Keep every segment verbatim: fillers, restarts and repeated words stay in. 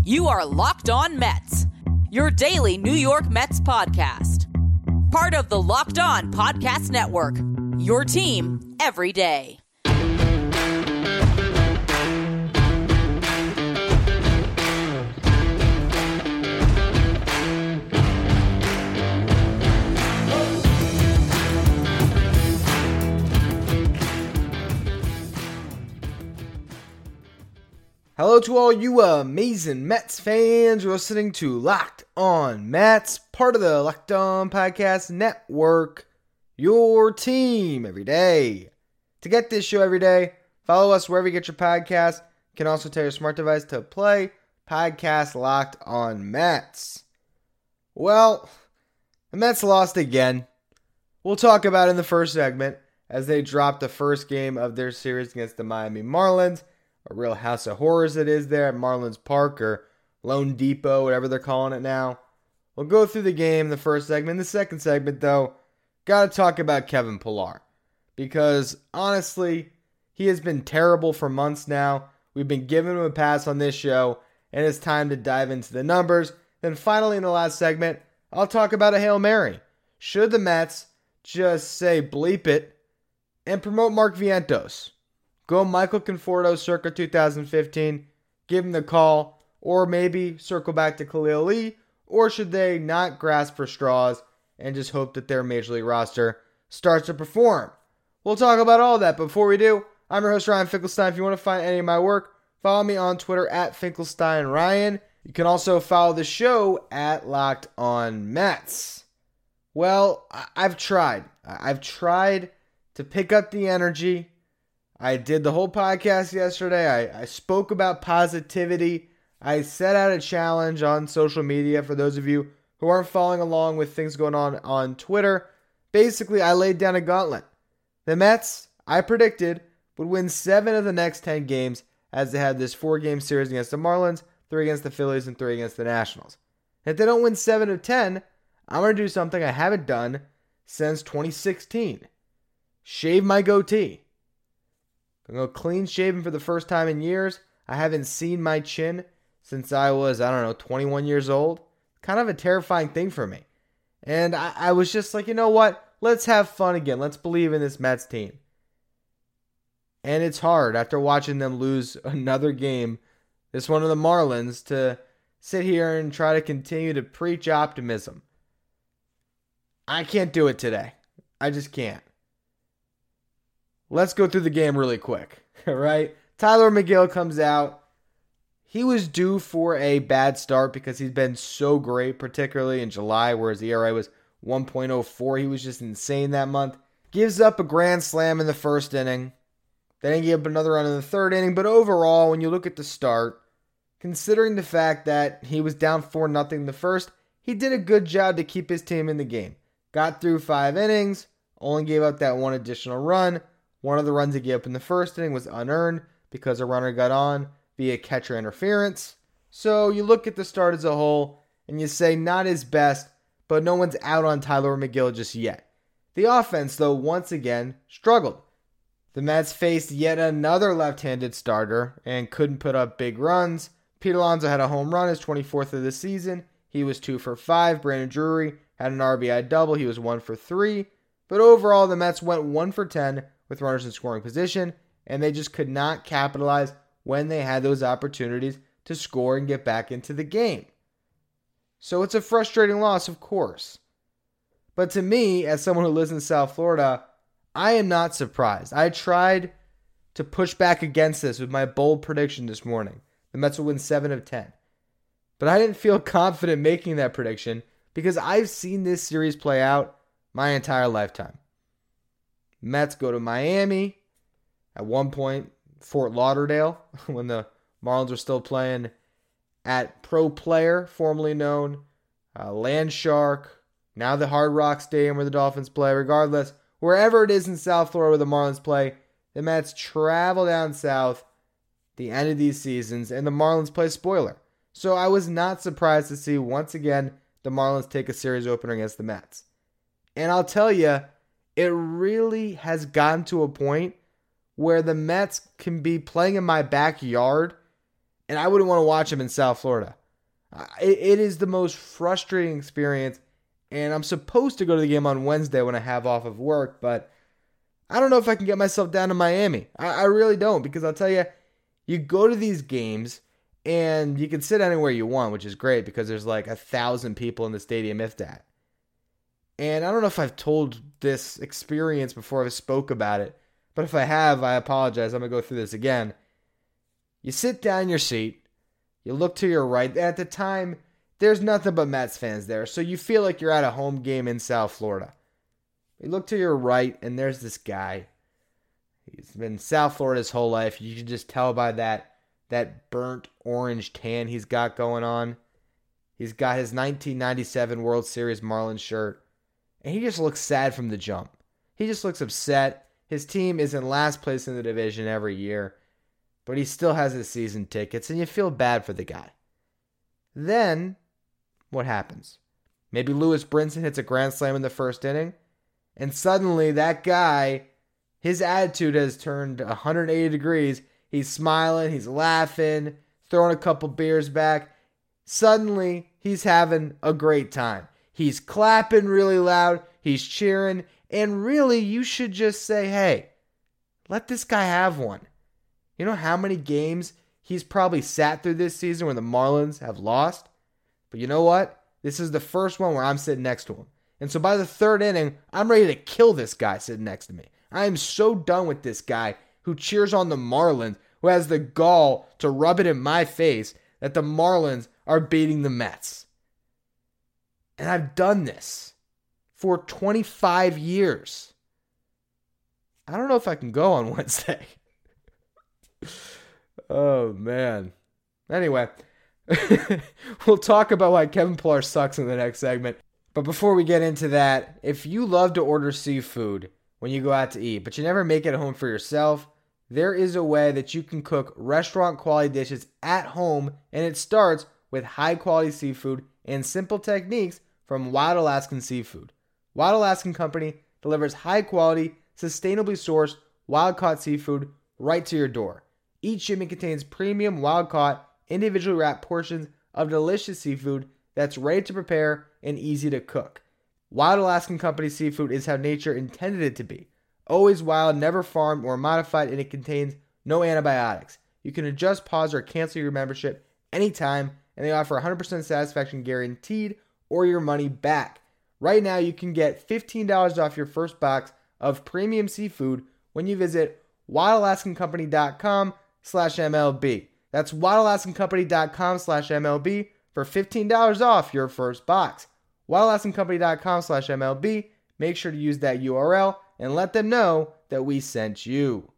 You are Locked On Mets, your daily New York Mets podcast. Part of the Locked On Podcast Network, your team every day. Hello to all you amazing Mets fans. You're listening to Locked On Mets, part of the Locked On Podcast Network, your team every day. To get this show every day, follow us wherever you get your podcast. You can also tell your smart device to play podcast Locked On Mets. Well, the Mets lost again. We'll talk about it in the first segment as they dropped the first game of their series against the Miami Marlins. A real house of horrors it is there at Marlins Park, or Lone Depot, whatever they're calling it now. We'll go through the game in the first segment. In the second segment, though, got to talk about Kevin Pillar. Because, honestly, he has been terrible for months now. We've been giving him a pass on this show, and it's time to dive into the numbers. Then finally, in the last segment, I'll talk about a Hail Mary. Should the Mets just say bleep it and promote Mark Vientos? Go Michael Conforto circa two thousand fifteen, give him the call, or maybe circle back to Khalil Lee, or should they not grasp for straws and just hope that their Major League roster starts to perform? We'll talk about all that. Before we do, I'm your host, Ryan Finkelstein. If you want to find any of my work, follow me on Twitter at FinkelsteinRyan. You can also follow the show at Locked On Mets. Well, I've tried. I've tried to pick up the energy. I did the whole podcast yesterday. I, I spoke about positivity. I set out a challenge on social media for those of you who aren't following along with things going on on Twitter. Basically, I laid down a gauntlet. The Mets, I predicted, would win seven of the next ten games as they had this four-game series against the Marlins, three against the Phillies, and three against the Nationals. If they don't win seven of ten, I'm going to do something I haven't done since twenty sixteen. Shave my goatee. I'm going to go clean shaven for the first time in years. I haven't seen my chin since I was, I don't know, twenty-one years old. Kind of a terrifying thing for me. And I, I was just like, you know what? Let's have fun again. Let's believe in this Mets team. And it's hard after watching them lose another game, this one of the Marlins, to sit here and try to continue to preach optimism. I can't do it today. I just can't. Let's go through the game really quick, right? Tylor Megill comes out. He was due for a bad start because he's been so great, particularly in July, where his E R A was one point oh four. He was just insane that month. Gives up a grand slam in the first inning. Then he gave up another run in the third inning. But overall, when you look at the start, considering the fact that he was down four nothing in the first, he did a good job to keep his team in the game. Got through five innings, only gave up that one additional run. One of the runs he gave up in the first inning was unearned because a runner got on via catcher interference. So you look at the start as a whole and you say not his best, but no one's out on Tylor Megill just yet. The offense, though, once again struggled. The Mets faced yet another left-handed starter and couldn't put up big runs. Pete Alonso had a home run, his twenty-fourth of the season. He was two for five. Brandon Drury had an R B I double. He was one for three. But overall, the Mets went one for ten with runners in scoring position, and they just could not capitalize when they had those opportunities to score and get back into the game. So it's a frustrating loss, of course. But to me, as someone who lives in South Florida, I am not surprised. I tried to push back against this with my bold prediction this morning. The Mets will win seven of ten. But I didn't feel confident making that prediction because I've seen this series play out my entire lifetime. Mets go to Miami, at one point Fort Lauderdale, when the Marlins were still playing at Pro Player, formerly known uh, Land Shark, now the Hard Rock Stadium where the Dolphins play. Regardless, wherever it is in South Florida where the Marlins play, the Mets travel down south the end of these seasons, and the Marlins play spoiler. So I was not surprised to see once again the Marlins take a series opener against the Mets. And I'll tell you, it really has gotten to a point where the Mets can be playing in my backyard and I wouldn't want to watch him in South Florida. It, it is the most frustrating experience, and I'm supposed to go to the game on Wednesday when I have off of work, but I don't know if I can get myself down to Miami. I, I really don't, because I'll tell you, you go to these games, and you can sit anywhere you want, which is great, because there's like a thousand people in the stadium, if that. And I don't know if I've told this experience before I spoke about it, but if I have, I apologize. I'm going to go through this again. You sit down in your seat. You look to your right. At the time, there's nothing but Mets fans there, so you feel like you're at a home game in South Florida. You look to your right, and there's this guy. He's been in South Florida his whole life. You can just tell by that, that burnt orange tan he's got going on. He's got his nineteen ninety-seven World Series Marlins shirt, and he just looks sad from the jump. He just looks upset. His team is in last place in the division every year, but he still has his season tickets, and you feel bad for the guy. Then, what happens? Maybe Lewis Brinson hits a grand slam in the first inning, and suddenly that guy, his attitude has turned one hundred eighty degrees. He's smiling, he's laughing, throwing a couple beers back. Suddenly, he's having a great time. He's clapping really loud, he's cheering, and really, you should just say, hey, let this guy have one. You know how many games he's probably sat through this season when the Marlins have lost? But you know what? This is the first one where I'm sitting next to him. And so by the third inning, I'm ready to kill this guy sitting next to me. I am so done with this guy who cheers on the Marlins, who has the gall to rub it in my face that the Marlins are beating the Mets. And I've done this for twenty-five years. I don't know if I can go on Wednesday. Oh, man. Anyway, we'll talk about why Kevin Pillar sucks in the next segment. But before we get into that, if you love to order seafood when you go out to eat, but you never make it home for yourself, there is a way that you can cook restaurant-quality dishes at home, and it starts with high-quality seafood and simple techniques from Wild Alaskan Seafood. Wild Alaskan Company delivers high-quality, sustainably sourced, wild-caught seafood right to your door. Each shipment contains premium, wild-caught, individually wrapped portions of delicious seafood that's ready to prepare and easy to cook. Wild Alaskan Company seafood is how nature intended it to be. Always wild, never farmed or modified, and it contains no antibiotics. You can adjust, pause, or cancel your membership anytime, and they offer one hundred percent satisfaction guaranteed or your money back. Right now, you can get fifteen dollars off your first box of premium seafood when you visit wildalaskancompany.com slash MLB. That's wildalaskancompany.com slash MLB for fifteen dollars off your first box. wildalaskancompany.com slash MLB. Make sure to use that U R L and let them know that we sent you.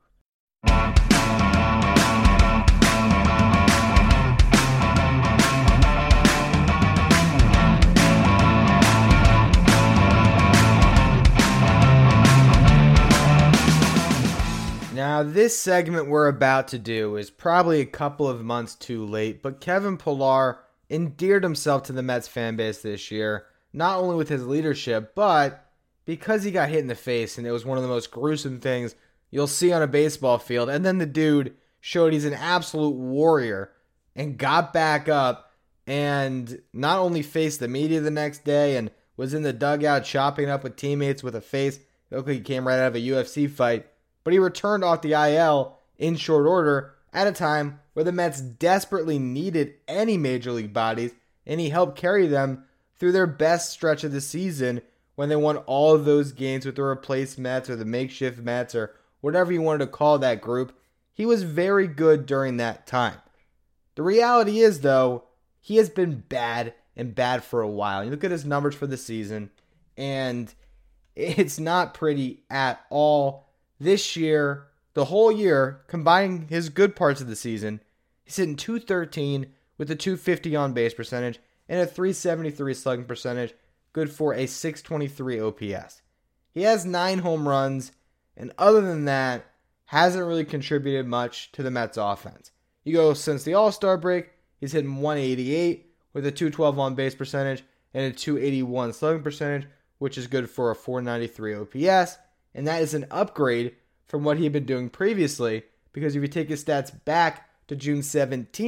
Now, this segment we're about to do is probably a couple of months too late, but Kevin Pillar endeared himself to the Mets fan base this year, not only with his leadership, but because he got hit in the face, and it was one of the most gruesome things you'll see on a baseball field. And then the dude showed he's an absolute warrior and got back up and not only faced the media the next day and was in the dugout chopping up with teammates with a face that looked like he came right out of a U F C fight, but he returned off the I L in short order at a time where the Mets desperately needed any major league bodies, and he helped carry them through their best stretch of the season when they won all of those games with the replaced Mets or the makeshift Mets or whatever you wanted to call that group. He was very good during that time. The reality is, though, he has been bad and bad for a while. You look at his numbers for the season, and it's not pretty at all. This year, the whole year, combining his good parts of the season, he's hitting two thirteen with a two fifty on-base percentage and a three seventy-three slugging percentage, good for a six twenty-three O P S. He has nine home runs, and other than that, hasn't really contributed much to the Mets offense. You go since the All-Star break, he's hitting one eighty-eight with a two twelve on-base percentage and a two eighty-one slugging percentage, which is good for a four ninety-three O P S, and that is an upgrade from what he had been doing previously, because if you take his stats back to June seventeenth,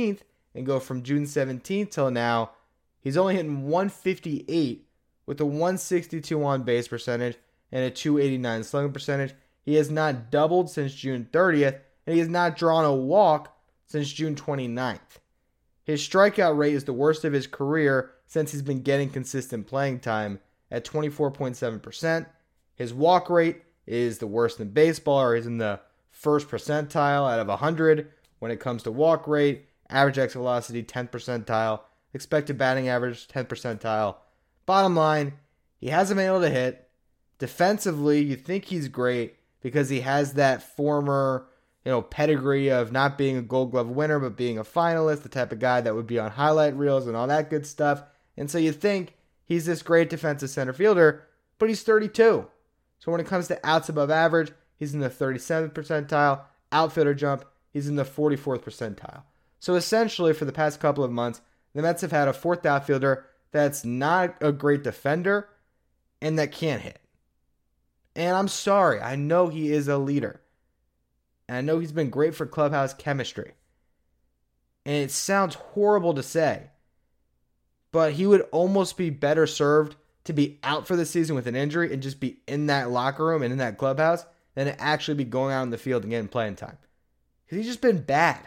and go from June seventeenth till now, he's only hitting one fifty-eight with a one sixty-two on base percentage and a two eighty-nine slugging percentage. He has not doubled since June thirtieth, and he has not drawn a walk since June twenty-ninth. His strikeout rate is the worst of his career since he's been getting consistent playing time at twenty-four point seven percent. His walk rate is the worst in baseball, or he's in the first percentile out of one hundred when it comes to walk rate. Average exit velocity, tenth percentile. Expected batting average, tenth percentile. Bottom line, he hasn't been able to hit. Defensively, you think he's great because he has that former, you know, pedigree of not being a Gold Glove winner, but being a finalist, the type of guy that would be on highlight reels and all that good stuff. And so you think he's this great defensive center fielder, but he's thirty-two. So when it comes to outs above average, he's in the thirty-seventh percentile. Outfielder jump, he's in the forty-fourth percentile. So essentially, for the past couple of months, the Mets have had a fourth outfielder that's not a great defender and that can't hit. And I'm sorry, I know he is a leader. And I know he's been great for clubhouse chemistry. And it sounds horrible to say, but he would almost be better served to be out for the season with an injury and just be in that locker room and in that clubhouse than to actually be going out on the field and getting playing time. Because he's just been bad.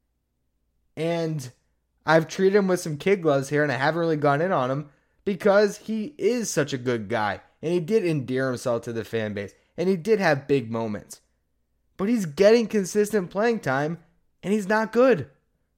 And I've treated him with some kid gloves here, and I haven't really gone in on him because he is such a good guy. And he did endear himself to the fan base. And he did have big moments. But he's getting consistent playing time, and he's not good.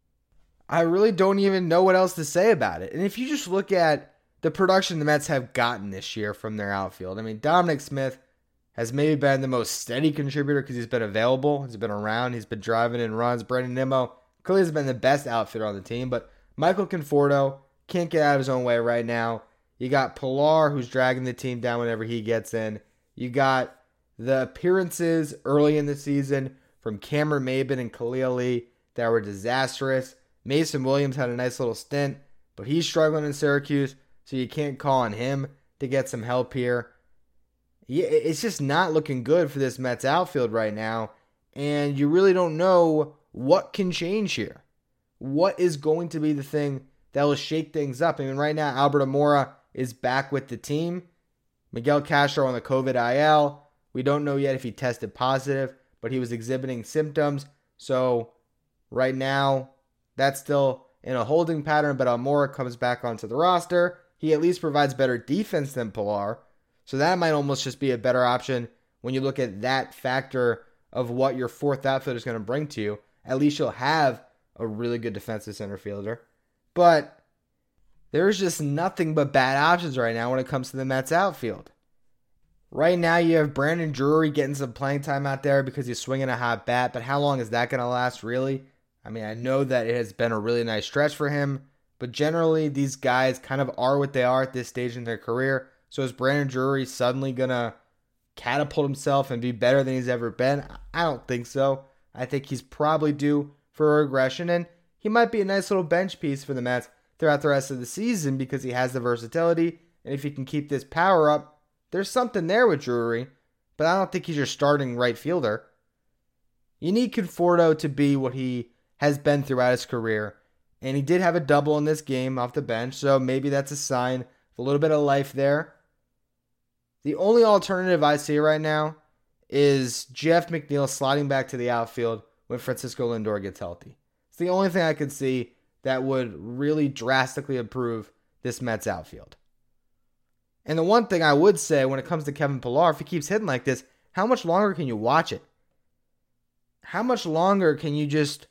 I really don't even know what else to say about it. And if you just look at the production the Mets have gotten this year from their outfield, I mean, Dominic Smith has maybe been the most steady contributor because he's been available. He's been around. He's been driving in runs. Brandon Nimmo clearly has been the best outfielder on the team. But Michael Conforto can't get out of his own way right now. You got Pilar, who's dragging the team down whenever he gets in. You got the appearances early in the season from Cameron Maybin and Khalil Lee that were disastrous. Mason Williams had a nice little stint, but he's struggling in Syracuse, so you can't call on him to get some help here. It's just not looking good for this Mets outfield right now, and you really don't know what can change here. What is going to be the thing that will shake things up? I mean, right now, Albert Amora is back with the team. Miguel Castro on the COVID I L. We don't know yet if he tested positive, but he was exhibiting symptoms. So right now, that's still in a holding pattern, but Almora comes back onto the roster. He at least provides better defense than Pilar. So that might almost just be a better option when you look at that factor of what your fourth outfielder is going to bring to you. At least you'll have a really good defensive center fielder. But there's just nothing but bad options right now when it comes to the Mets outfield. Right now you have Brandon Drury getting some playing time out there because he's swinging a hot bat, but how long is that going to last really? I mean, I know that it has been a really nice stretch for him, but generally these guys kind of are what they are at this stage in their career. So is Brandon Drury suddenly going to catapult himself and be better than he's ever been? I don't think so. I think he's probably due for a regression, and he might be a nice little bench piece for the Mets throughout the rest of the season because he has the versatility, and if he can keep this power up, there's something there with Drury, but I don't think he's your starting right fielder. You need Conforto to be what he has been throughout his career, and he did have a double in this game off the bench, so maybe that's a sign of a little bit of life there. The only alternative I see right now is Jeff McNeil sliding back to the outfield when Francisco Lindor gets healthy. It's the only thing I could see that would really drastically improve this Mets outfield. And the one thing I would say when it comes to Kevin Pilar, if he keeps hitting like this, how much longer can you watch it? How much longer can you just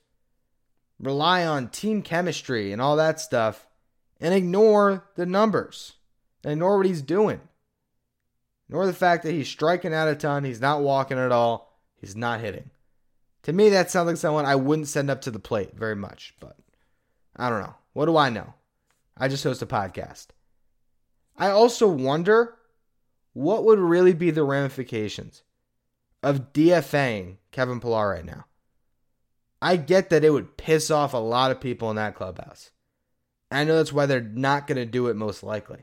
rely on team chemistry and all that stuff and ignore the numbers and ignore what he's doing? Ignore the fact that he's striking out a ton, he's not walking at all, he's not hitting. To me, that sounds like someone I wouldn't send up to the plate very much, but I don't know. What do I know? I just host a podcast. I also wonder what would really be the ramifications of DFAing Kevin Pilar right now. I get that it would piss off a lot of people in that clubhouse. I know that's why they're not going to do it most likely.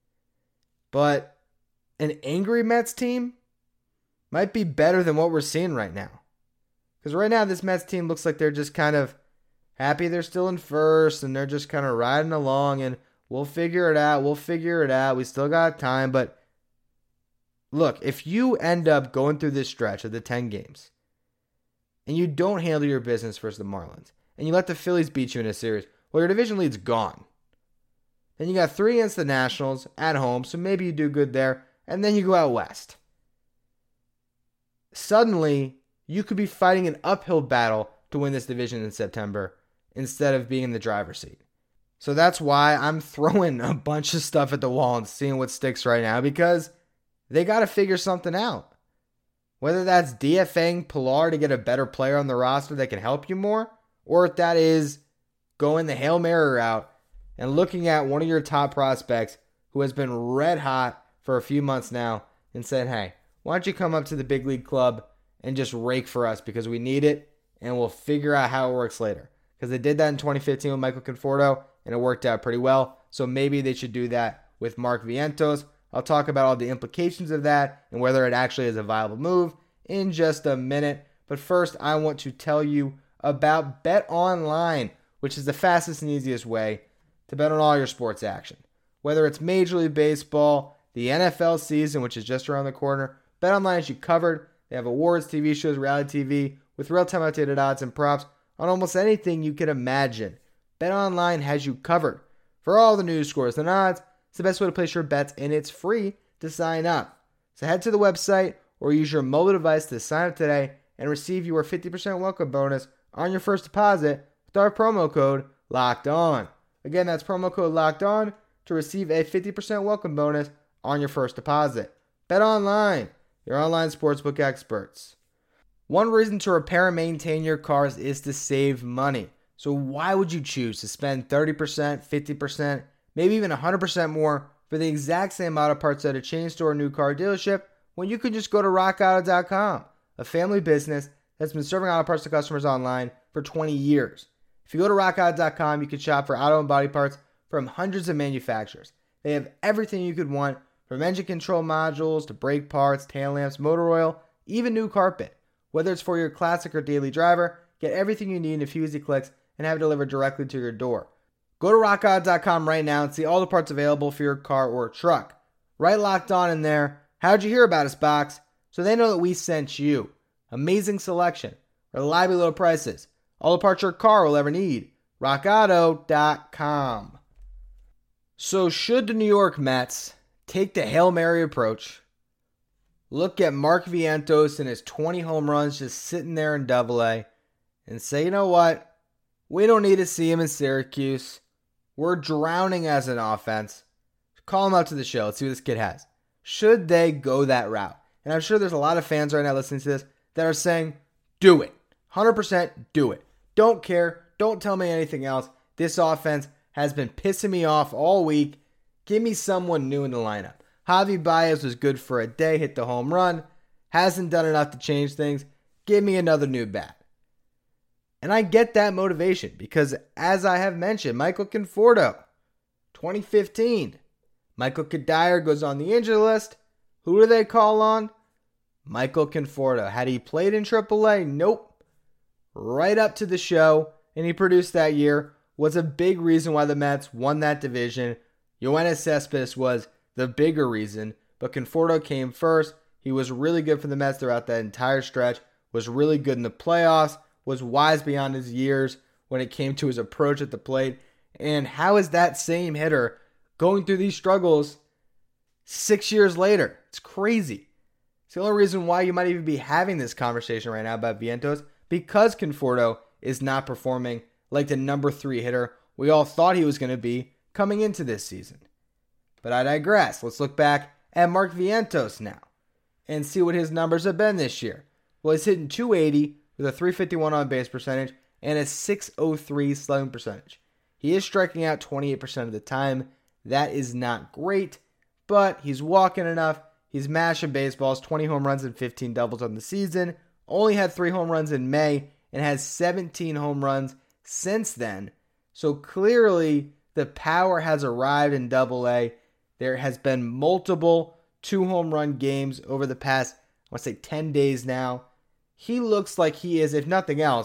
But an angry Mets team might be better than what we're seeing right now. Because right now this Mets team looks like they're just kind of happy they're still in first and they're just kind of riding along and we'll figure it out. We'll figure it out. We still got time. But look, if you end up going through this stretch of the ten games and you don't handle your business versus the Marlins and you let the Phillies beat you in a series, well, your division lead's gone. Then you got three against the Nationals at home, so maybe you do good there. And then you go out west. Suddenly, you could be fighting an uphill battle to win this division in September instead of being in the driver's seat. So that's why I'm throwing a bunch of stuff at the wall and seeing what sticks right now, because they got to figure something out. Whether that's DFAing Pilar to get a better player on the roster that can help you more, or if that is going the Hail Mary route and looking at one of your top prospects who has been red hot for a few months now and said, hey, why don't you come up to the big league club and just rake for us because we need it and we'll figure out how it works later. Because they did that in twenty fifteen with Michael Conforto and it worked out pretty well. So maybe they should do that with Mark Vientos. I'll talk about all the implications of that and whether it actually is a viable move in just a minute. But first, I want to tell you about BetOnline, which is the fastest and easiest way to bet on all your sports action. Whether it's Major League Baseball, the N F L season, which is just around the corner, BetOnline has you covered. They have awards, T V shows, reality T V, with real-time updated odds and props on almost anything you can imagine. BetOnline has you covered. For all the news, scores, and odds, it's the best way to place your bets, and it's free to sign up. So head to the website or use your mobile device to sign up today and receive your fifty percent welcome bonus on your first deposit with our promo code LOCKEDON. Again, that's promo code LOCKEDON to receive a fifty percent welcome bonus on your first deposit. BetOnline, your online sportsbook experts. One reason to repair and maintain your cars is to save money. So why would you choose to spend thirty percent, fifty percent, maybe even one hundred percent more for the exact same auto parts at a chain store or new car dealership when you could just go to rock auto dot com, a family business that's been serving auto parts to customers online for twenty years. If you go to rock auto dot com, you can shop for auto and body parts from hundreds of manufacturers. They have everything you could want, from engine control modules to brake parts, tail lamps, motor oil, even new carpet. Whether it's for your classic or daily driver, get everything you need in a few easy clicks and have it delivered directly to your door. Go to rock auto dot com right now and see all the parts available for your car or truck. Right Locked On in there. How'd you hear about us box? So they know that we sent you. Amazing selection, reliably low prices, all the parts your car will ever need. rock auto dot com. So should the New York Mets take the Hail Mary approach, look at Mark Vientos and his twenty home runs just sitting there in Double A, and say, you know what? We don't need to see him in Syracuse. We're drowning as an offense. Call him out to the show. Let's see what this kid has. Should they go that route? And I'm sure there's a lot of fans right now listening to this that are saying, do it. one hundred percent do it. Don't care. Don't tell me anything else. This offense has been pissing me off all week. Give me someone new in the lineup. Javi Baez was good for a day, hit the home run. Hasn't done enough to change things. Give me another new bat. And I get that motivation because, as I have mentioned, Michael Conforto, twenty fifteen. Michael Kadire goes on the injury list. Who do they call on? Michael Conforto. Had he played in triple A? Nope. Right up to the show, and he produced that year, was a big reason why the Mets won that division. Yoenis Cespedes was the bigger reason, but Conforto came first. He was really good for the Mets throughout that entire stretch, was really good in the playoffs, was wise beyond his years when it came to his approach at the plate. And how is that same hitter going through these struggles six years later? It's crazy. It's the only reason why you might even be having this conversation right now about Vientos, because Conforto is not performing like the number three hitter we all thought he was going to be coming into this season. But I digress. Let's look back at Mark Vientos now and see what his numbers have been this year. Well, he's hitting two eighty with a three fifty-one on base percentage and a six oh three slugging percentage. He is striking out twenty-eight percent of the time. That is not great, but he's walking enough. He's mashing baseballs, twenty home runs and fifteen doubles on the season. Only had three home runs in May and has seventeen home runs since then. So clearly the power has arrived in Double A. There has been multiple two home run games over the past, I want to say ten days now. He looks like he is, if nothing else,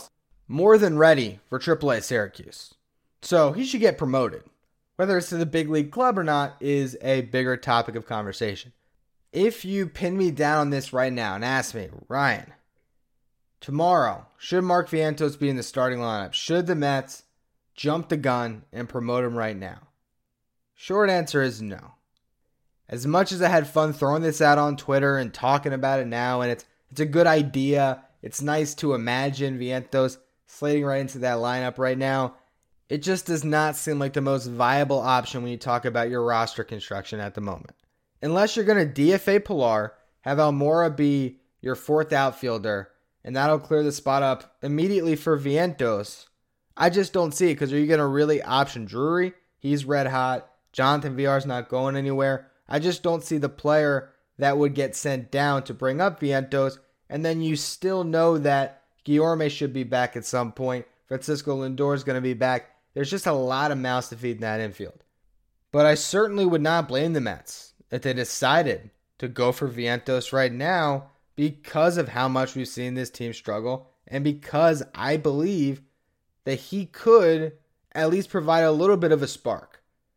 more than ready for triple A Syracuse. So he should get promoted. Whether it's to the big league club or not is a bigger topic of conversation. If you pin me down on this right now and ask me, Ryan, tomorrow, should Mark Vientos be in the starting lineup? Should the Mets jump the gun and promote him right now? Short answer is no. As much as I had fun throwing this out on Twitter and talking about it now, and it's it's a good idea, it's nice to imagine Vientos slating right into that lineup right now, it just does not seem like the most viable option when you talk about your roster construction at the moment. Unless you're going to D F A Pilar, have Almora be your fourth outfielder, and that'll clear the spot up immediately for Vientos, I just don't see it, because are you going to really option Drury? He's red hot. Jonathan Villar's not going anywhere. I just don't see the player that would get sent down to bring up Vientos, and then you still know that Guillorme should be back at some point. Francisco Lindor is going to be back. There's just a lot of mouths to feed in that infield. But I certainly would not blame the Mets if they decided to go for Vientos right now, because of how much we've seen this team struggle, and because I believe that he could at least provide a little bit of a spark.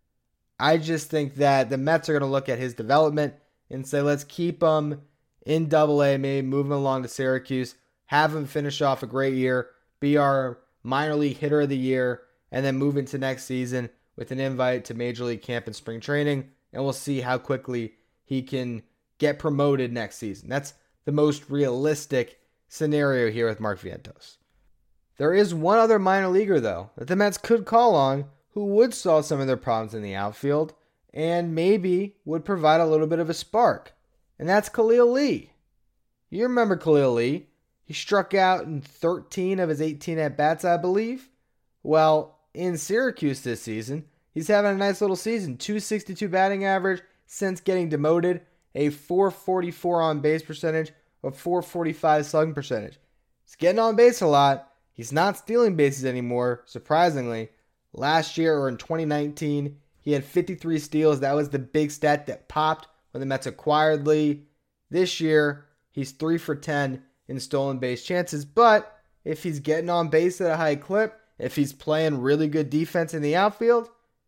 I just think that the Mets are going to look at his development and say, let's keep him in double A, maybe move him along to Syracuse, have him finish off a great year, be our minor league hitter of the year, and then move into next season with an invite to Major League camp and spring training, and we'll see how quickly he can get promoted next season. That's the most realistic scenario here with Mark Vientos. There is one other minor leaguer, though, that the Mets could call on who would solve some of their problems in the outfield and maybe would provide a little bit of a spark, and that's Khalil Lee. You remember Khalil Lee. He struck out in thirteen of his eighteen at-bats, I believe. Well, in Syracuse this season, he's having a nice little season. two sixty-two batting average since getting demoted, a four forty-four on-base percentage, a four forty-five slugging percentage. He's getting on base a lot. He's not stealing bases anymore, surprisingly. Last year, or in twenty nineteen, he had fifty-three steals. That was the big stat that popped when the Mets acquired Lee. This year, he's three for ten in stolen base chances. But if he's getting on base at a high clip, if he's playing really good defense in the outfield,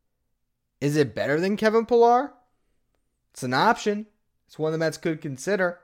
is it better than Kevin Pillar? It's an option. It's one the Mets could consider.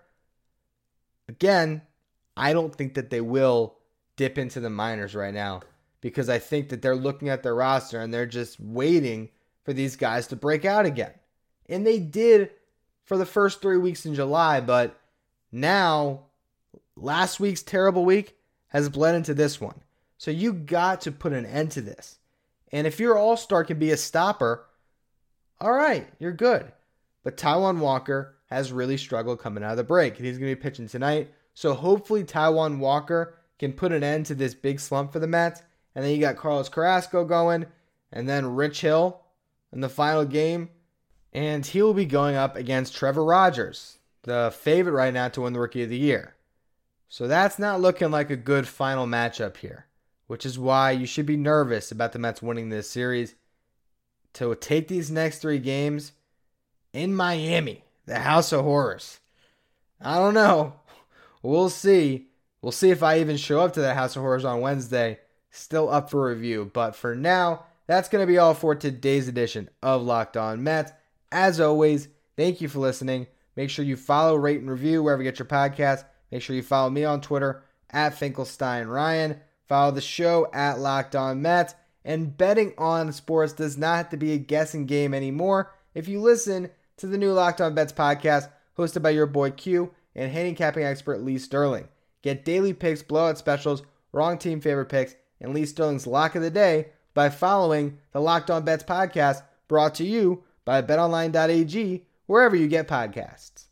Again, I don't think that they will dip into the minors right now, because I think that they're looking at their roster and they're just waiting for these guys to break out again. And they did for the first three weeks in July, but now last week's terrible week has bled into this one. So you got to put an end to this. And if your all-star can be a stopper, all right, you're good. But Taijuan Walker has really struggled coming out of the break, and he's going to be pitching tonight. So hopefully Taijuan Walker can put an end to this big slump for the Mets. And then you got Carlos Carrasco going, and then Rich Hill in the final game. And he will be going up against Trevor Rogers, the favorite right now to win the Rookie of the Year. So that's not looking like a good final matchup here, which is why you should be nervous about the Mets winning this series. To take these next three games in Miami, the House of Horrors. I don't know. We'll see. We'll see if I even show up to the House of Horrors on Wednesday. Still up for review. But for now, that's going to be all for today's edition of Locked On Mets. As always, thank you for listening. Make sure you follow, rate, and review wherever you get your podcast. Make sure you follow me on Twitter at FinkelsteinRyan. Follow the show at Locked On Mets. And betting on sports does not have to be a guessing game anymore. If you listen to the new Locked On Bets podcast, hosted by your boy Q and handicapping expert Lee Sterling. Get daily picks, blowout specials, wrong team favorite picks, and Lee Sterling's lock of the day by following the Locked On Bets podcast, brought to you by bet online dot a g, wherever you get podcasts.